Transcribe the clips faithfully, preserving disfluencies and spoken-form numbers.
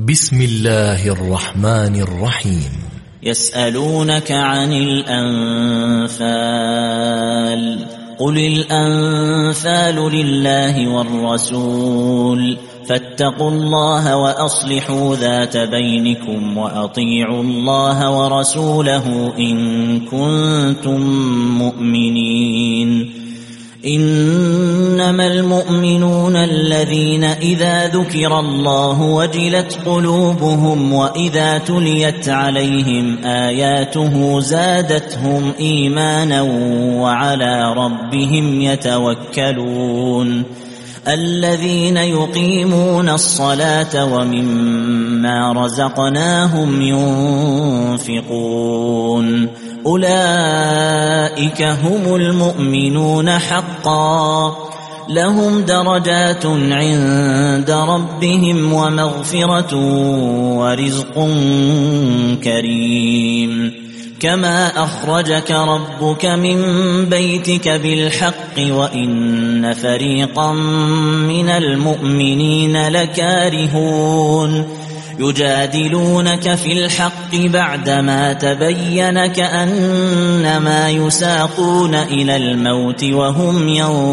بسم الله الرحمن الرحيم. يسألونك عن الأنفال قل الأنفال لله والرسول فاتقوا الله وأصلحوا ذات بينكم وأطيعوا الله ورسوله إن كنتم مؤمنين. إنما المؤمنون الذين إذا ذكر الله وجلت قلوبهم وإذا تليت عليهم آياته زادتهم إيمانا وعلى ربهم يتوكلون. الذين يقيمون الصلاة ومما رزقناهم ينفقون أولئك هم المؤمنون حقا لهم درجات عند ربهم ومغفرة ورزق كريم. كما أخرجك ربك من بيتك بالحق وإن فريقا من المؤمنين لكارهون يجادلونك في الحق بعدما تبين كأنما يساقون إلى الموت وهم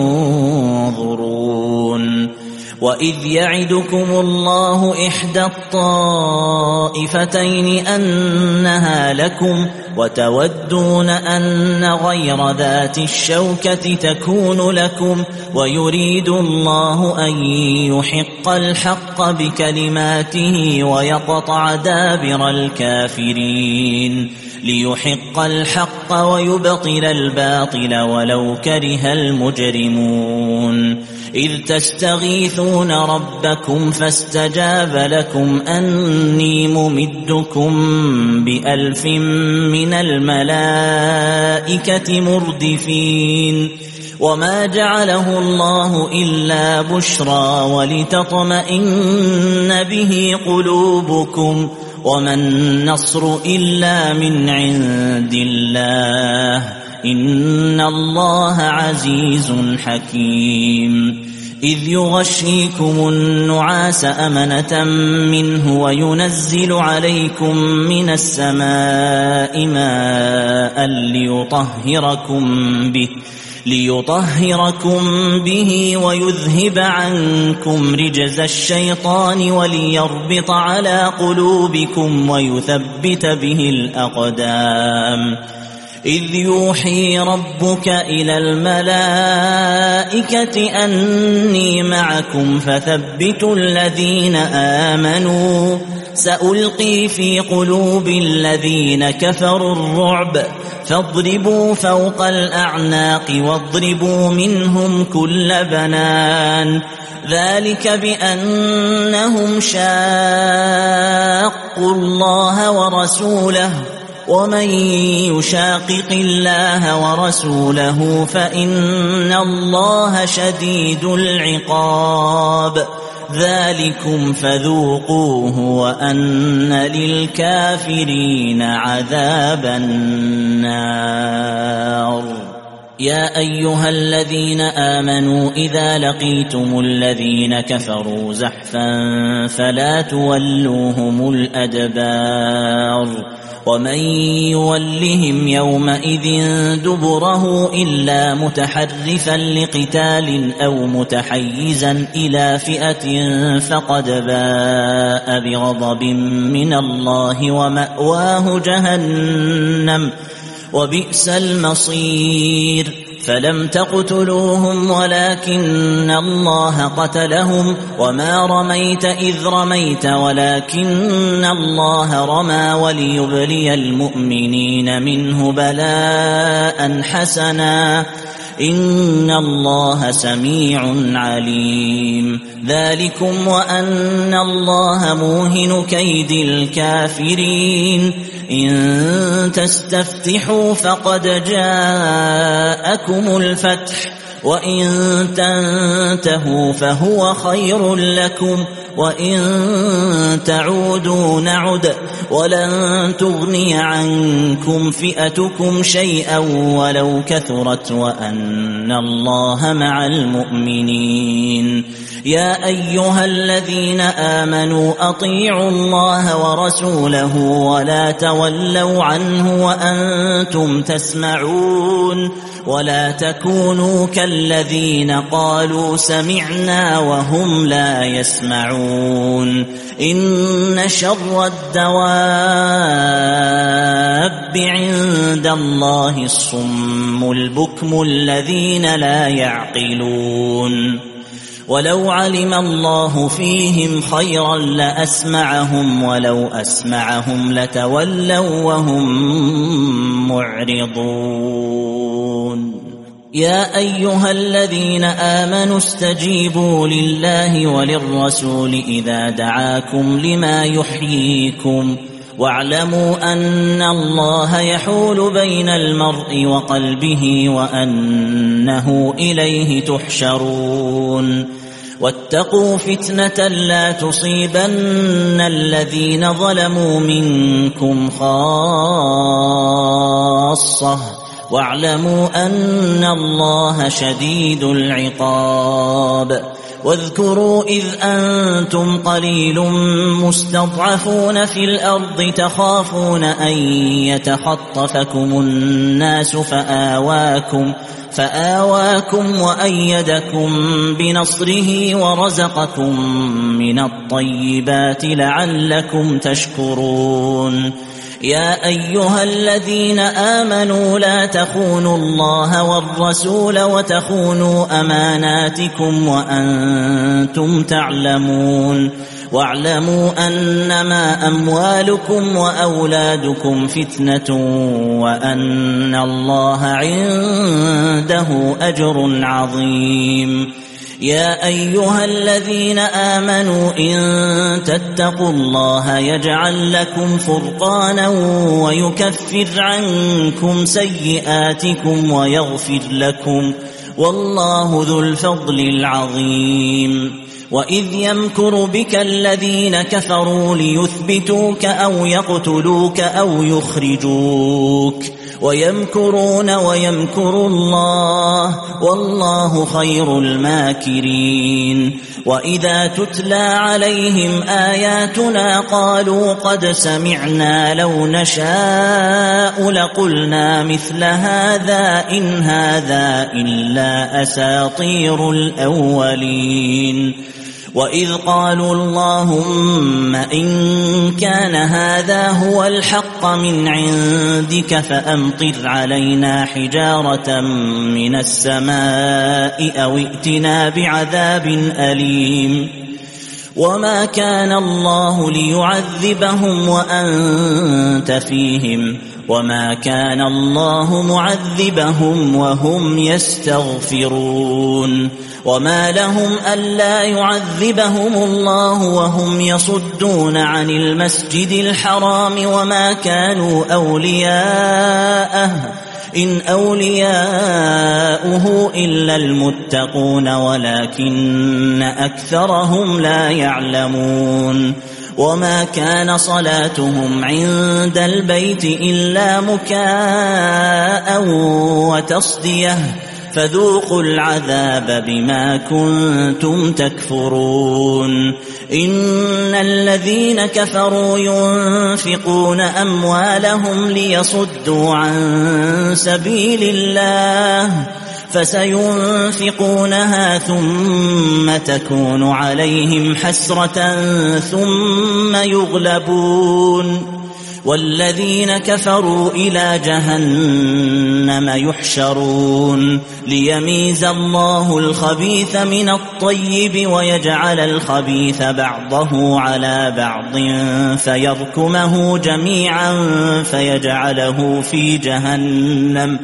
ينظرون. وإذ يعدكم الله إحدى الطائفتين أنها لكم وتودون أن غير ذات الشوكة تكون لكم ويريد الله أن يحق الحق بكلماته ويقطع دابر الكافرين ليحق الحق ويبطل الباطل ولو كره المجرمون. إذ تستغيثون ربكم فاستجاب لكم أني ممدكم بألف من الملائكة مردفين. وما جعله الله إلا بشرى ولتطمئن به قلوبكم وما النصر إلا من عند الله إن الله عزيز حكيم. إذ يغشيكم النعاس أمنة منه وينزل عليكم من السماء ماء ليطهركم به ليطهركم به ويذهب عنكم رجز الشيطان وليربط على قلوبكم ويثبت به الأقدام. إذ يوحي ربك إلى الملائكة أني معكم فثبتوا الذين آمنوا سألقي في قلوب الذين كفروا الرعب فاضربوا فوق الأعناق واضربوا منهم كل بنان. ذلك بأنهم شاقوا الله ورسوله ومن يشاقق الله ورسوله فإن الله شديد العقاب. ذلكم فذوقوه وأن للكافرين عذاب النار. يا أيها الذين آمنوا إذا لقيتم الذين كفروا زحفا فلا تولوهم الأدبار ومن يولهم يومئذ دبره إلا متحرفا لقتال أو متحيزا إلى فئة فقد باء بغضب من الله ومأواه جهنم وبئس المصير. فلم تقتلوهم ولكن الله قتلهم وما رميت إذ رميت ولكن الله رمى وليبلي المؤمنين منه بلاء حسنا إن الله سميع عليم. ذلكم وأن الله موهن كيد الكافرين. إن تستفتحوا فقد جاءكم الفتح وإن تنتهوا فهو خير لكم وإن تعودوا نعد ولن تغني عنكم فئتكم شيئا ولو كثرت وأن الله مع المؤمنين. يا أيها الذين آمنوا أطيعوا الله ورسوله ولا تولوا عنه وأنتم تسمعون ولا تكونوا كالذين قالوا سمعنا وهم لا يسمعون. إن شر الدواب عند الله الصم البكم الذين لا يعقلون. ولو علم الله فيهم خيرا لأسمعهم ولو أسمعهم لتولوا وهم معرضون. يا أيها الذين آمنوا استجيبوا لله وللرسول إذا دعاكم لما يحييكم واعلموا أن الله يحول بين المرء وقلبه وأنه إليه تحشرون. واتقوا فتنة لا تصيبن الذين ظلموا منكم خاصة واعلموا أن الله شديد العقاب. واذكروا إذ أنتم قليل مستضعفون في الأرض تخافون أن يتخطفكم الناس فآواكم فآواكم وأيدكم بنصره ورزقكم من الطيبات لعلكم تشكرون. يا أيها الذين آمنوا لا تخونوا الله والرسول وتخونوا أماناتكم وأنتم تعلمون. واعلموا أنما أموالكم وأولادكم فتنة وأن الله عنده أجر عظيم. يا أيها الذين آمنوا إن تتقوا الله يجعل لكم فرقانا ويكفر عنكم سيئاتكم ويغفر لكم والله ذو الفضل العظيم. وإذ يمكر بك الذين كفروا ليثبتوك أو يقتلوك أو يخرجوك ويمكرون ويمكر الله والله خير الماكرين. وإذا تتلى عليهم آياتنا قالوا قد سمعنا لو نشاء لقلنا مثل هذا إن هذا إلا أساطير الأولين. وإذ قالوا اللهم إن كان هذا هو الحق من عندك فأمطر علينا حجارة من السماء أو ائتنا بعذاب أليم. وما كان الله ليعذبهم وأنت فيهم وما كان الله معذبهم وهم يستغفرون. وما لهم ألا يعذبهم الله وهم يصدون عن المسجد الحرام وما كانوا أولياءه إن أولياؤه إلا المتقون ولكن أكثرهم لا يعلمون. وما كان صلاتهم عند البيت إلا مكاء وتصدية فذوقوا العذاب بما كنتم تكفرون. إن الذين كفروا ينفقون أموالهم ليصدوا عن سبيل الله فسينفقونها ثم تكون عليهم حسرة ثم يغلبون والذين كفروا إلى جهنم يحشرون ليميز الله الخبيث من الطيب ويجعل الخبيث بعضه على بعض فيركمه جميعا فيجعله في جهنم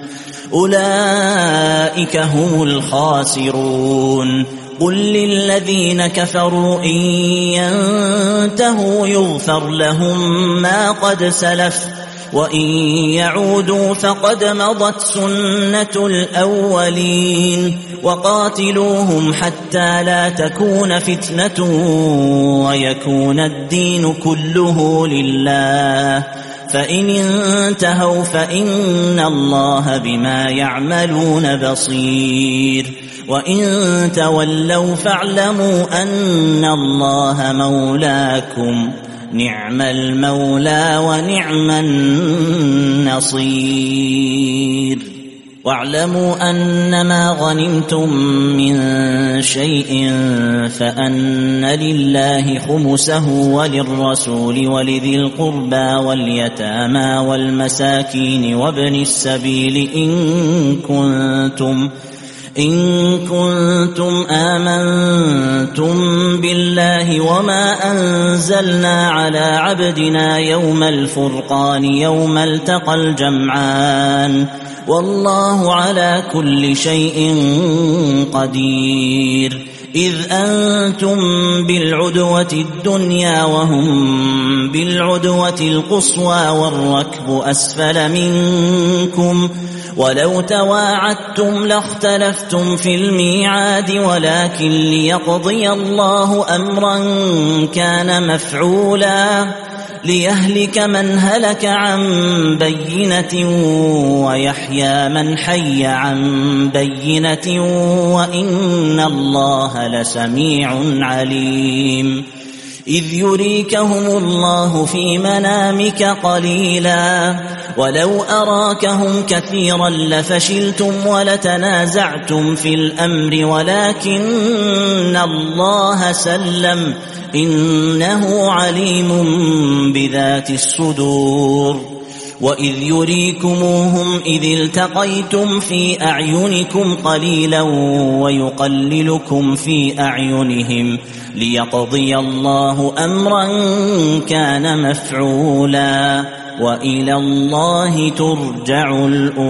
أولئك هم الخاسرون. قل للذين كفروا إن ينتهوا يغفر لهم ما قد سلف وإن يعودوا فقد مضت سنة الأولين وقاتلوهم حتى لا تكون فتنة ويكون الدين كله لله فإن انتهوا فإن الله بما يعملون بصير وإن تولوا فاعلموا أن الله مولاكم نعم المولى ونعم النصير واعلموا أنما غنمتم من شيء فأن لله خمسه وللرسول ولذي القربى واليتامى والمساكين وابن السبيل إن كنتم إن كنتم آمنتم بالله وما أنزلنا على عبدنا يوم الفرقان يوم التقى الجمعان والله على كل شيء قدير إذ أنتم بالعدوة الدنيا وهم بالعدوة القصوى والركب أسفل منكم ولو تواعدتم لاختلفتم في الميعاد ولكن ليقضي الله أمرا كان مفعولا ليهلك من هلك عن بينة ويحيى من حي عن بينة وإن الله لسميع عليم إذ يريكهم الله في منامك قليلا ولو أراكهم كثيرا لفشلتم ولتنازعتم في الأمر ولكن الله سلم إنه عليم بذات الصدور وإذ يريكموهم إذ التقيتم في أعينكم قليلا ويقللكم في أعينهم ليقضي الله أمرا كان مفعولا وإلى الله ترجع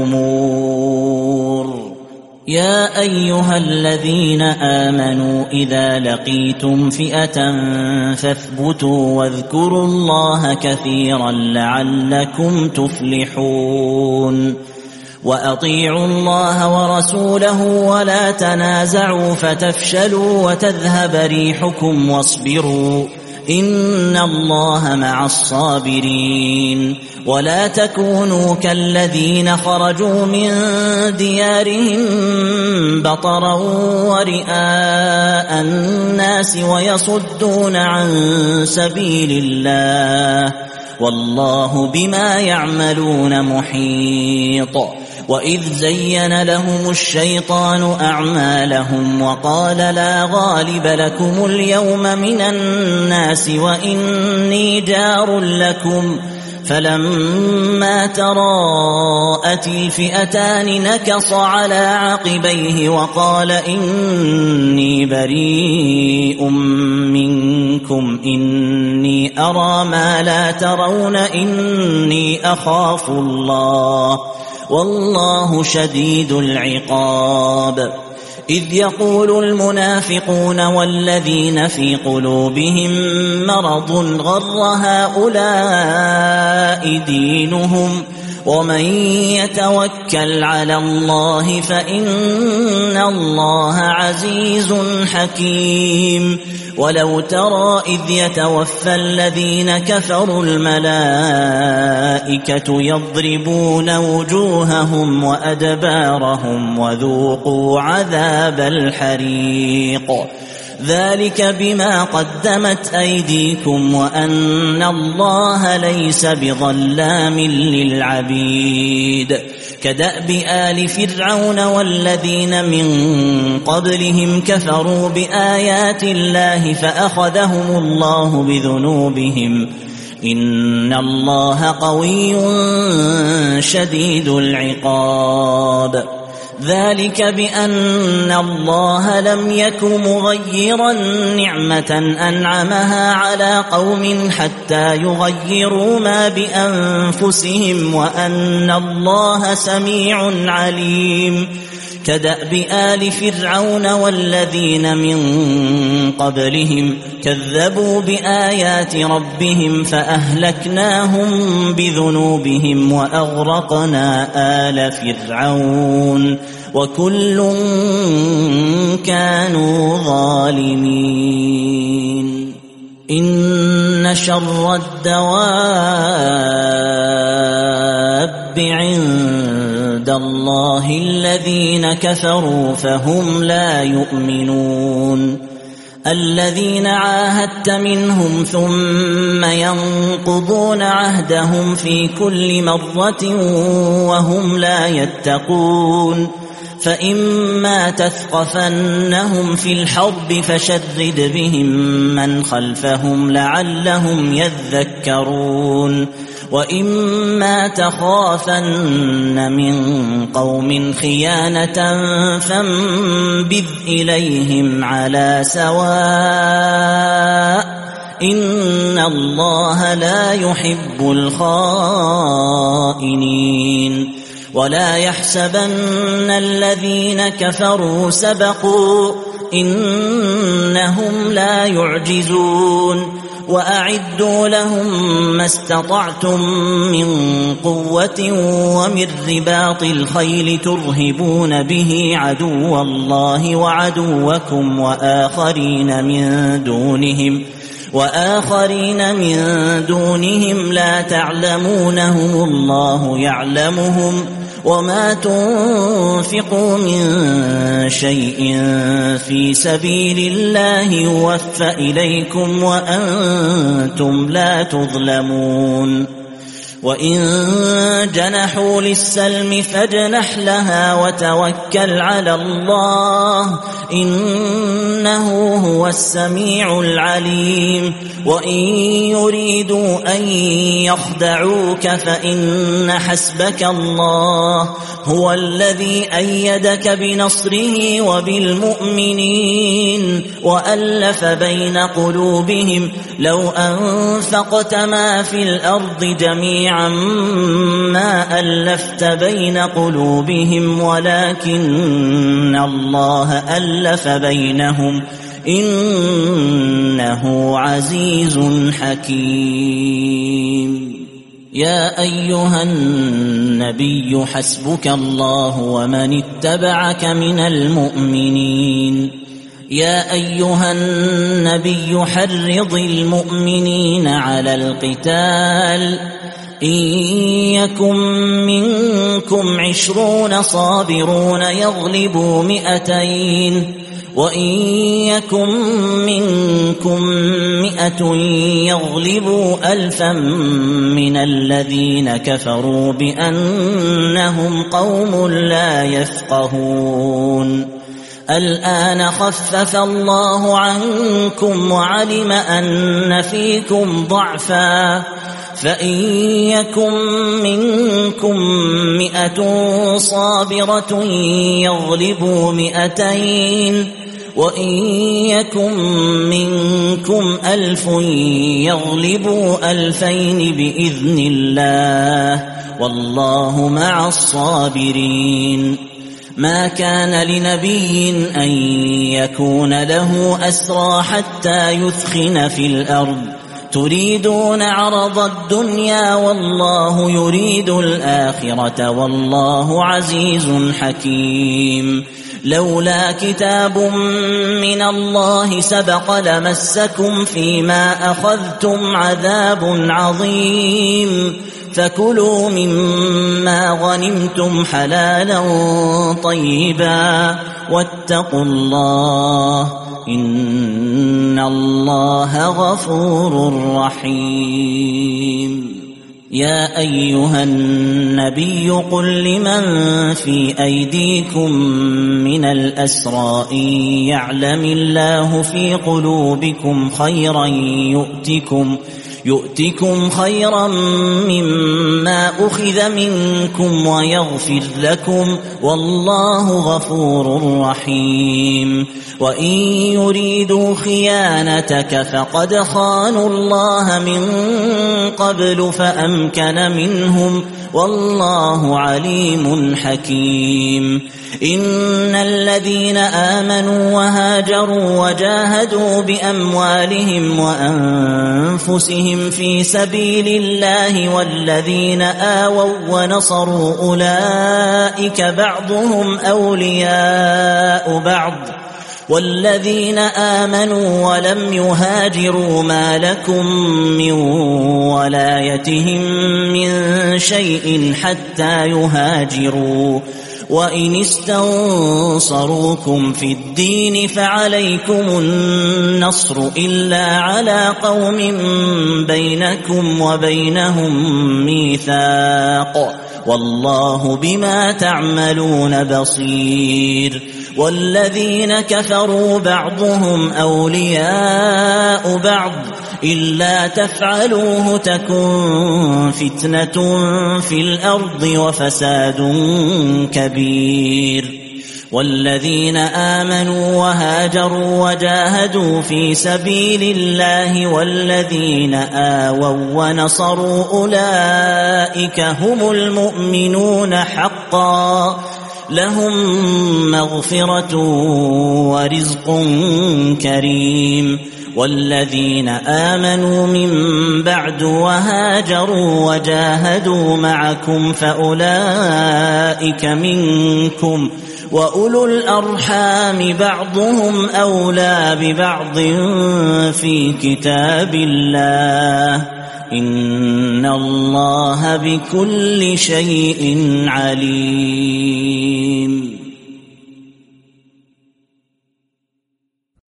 الأمور يا أيها الذين آمنوا إذا لقيتم فئة فاثبتوا واذكروا الله كثيرا لعلكم تفلحون وأطيعوا الله ورسوله ولا تنازعوا فتفشلوا وتذهب ريحكم واصبروا إن الله مع الصابرين ولا تكونوا كالذين خرجوا من ديارهم بطرا ورئاء الناس ويصدون عن سبيل الله والله بما يعملون محيط وإذ زين لهم الشيطان أعمالهم وقال لا غالب لكم اليوم من الناس وإني جار لكم فلما تراءت الفئتان نكص على عقبيه وقال إني بريء منكم إني أرى ما لا ترون إني أخاف الله والله شديد العقاب إذ يقول المنافقون والذين في قلوبهم مرض غر هؤلاء دينهم ومن يتوكل على الله فإن الله عزيز حكيم ولو ترى إذ يتوفى الذين كفروا الملائكة يضربون وجوههم وأدبارهم وذوقوا عذاب الحريق ذلك بما قدمت أيديكم وأن الله ليس بظلام للعبيد كدأب آل فرعون والذين من قبلهم كفروا بآيات الله فأخذهم الله بذنوبهم إن الله قوي شديد العقاب ذلك بأن الله لم يك مغيرا نعمة أنعمها على قوم حتى يغيروا ما بأنفسهم وأن الله سميع عليم كدأب آل فرعون والذين من قبلهم كذبوا بآيات ربهم فأهلكناهم بذنوبهم وأغرقنا آل فرعون وكل كانوا ظالمين إن شر الدواب عند الله الذين كفروا فهم لا يؤمنون الذين عاهدت منهم ثم ينقضون عهدهم في كل مرة وهم لا يتقون فإما تثقفنهم في الحرب فشرد بهم من خلفهم لعلهم يذكرون وإما تخافن من قوم خيانة فانبذ إليهم على سواء إن الله لا يحب الخائنين ولا يحسبن الذين كفروا سبقوا إنهم لا يعجزون وأعدوا لهم ما استطعتم من قوة ومن رباط الخيل ترهبون به عدو الله وعدوكم وآخرين من دونهم وآخرين من دونهم لا تعلمونهم الله يعلمهم وما تنفقوا من شيء في سبيل الله يوفى إليكم وأنتم لا تظلمون وإن جنحوا للسلم فاجنح لها وتوكل على الله إنه هو السميع العليم وإن يريدوا أن يخدعوك فإن حسبك الله هو الذي أيدك بنصره وبالمؤمنين وألف بين قلوبهم لو أنفقت ما في الأرض جميعا ما ألفت بين قلوبهم ولكن الله ألف بينهم إنه عزيز حكيم يا أيها النبي حسبك الله ومن اتبعك من المؤمنين يا أيها النبي حرض المؤمنين على القتال إن يكن منكم عشرون صابرون يغلبوا مئتين وإن يكن منكم مئة يغلبوا ألفا من الذين كفروا بأنهم قوم لا يفقهون الآن خفف الله عنكم وعلم أن فيكم ضعفا فإن يكن منكم مئة صابرة يغلبوا مئتين وإن يكن منكم ألف يغلبوا ألفين بإذن الله والله مع الصابرين ما كان لنبي أن يكون له أسرى حتى يثخن في الأرض تريدون عرض الدنيا والله يريد الآخرة والله عزيز حكيم لولا كتاب من الله سبق لمسكم فيما أخذتم عذاب عظيم فكلوا مما غنمتم حلالا طيبا واتقوا الله إن الله غفور رحيم يا أيها النبي قل لمن في أيديكم من الأسرى إن يعلم الله في قلوبكم خيرا يؤتكم يؤتكم خيرا مما أخذ منكم ويغفر لكم والله غفور رحيم وإن يريدوا خيانتك فقد خانوا الله من قبل فأمكن منهم والله عليم حكيم إن الذين آمنوا وهاجروا وجاهدوا بأموالهم وأنفسهم في سبيل الله والذين آووا ونصروا أولئك بعضهم أولياء بعض والذين آمنوا ولم يهاجروا ما لكم من ولايتهم من شيء حتى يهاجروا وإن استنصروكم في الدين فعليكم النصر إلا على قوم بينكم وبينهم ميثاق والله بما تعملون بصير والذين كفروا بعضهم أولياء بعض إلا تفعلوه تكن فتنة في الأرض وفساد كبير والذين آمنوا وهاجروا وجاهدوا في سبيل الله والذين آووا ونصروا أولئك هم المؤمنون حقا لهم مغفرة ورزق كريم والذين آمنوا من بعد وهاجروا وجاهدوا معكم فأولئك منكم وأولو الأرحام بعضهم أولى ببعض في كتاب الله إن الله بكل شيء عليم